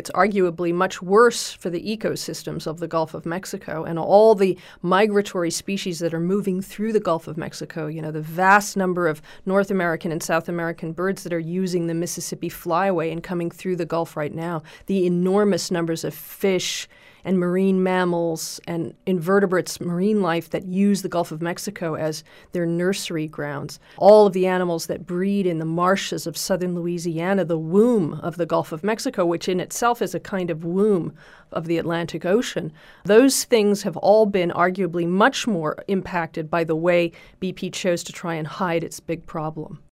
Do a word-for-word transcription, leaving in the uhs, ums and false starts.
it's arguably much worse for the ecosystems of the Gulf of Mexico and all the migratory species that are moving through the Gulf of Mexico. You know, the vast number of North American and South American birds that are using the Mississippi Flyway and coming through the Gulf right now, the enormous numbers of fish and marine mammals and invertebrates, marine life that use the Gulf of Mexico as their nursery grounds. All of the animals that breed in the marshes of southern Louisiana, the womb of the Gulf of Mexico, which in itself is a kind of womb of the Atlantic Ocean. Those things have all been arguably much more impacted by the way B P chose to try and hide its big problem.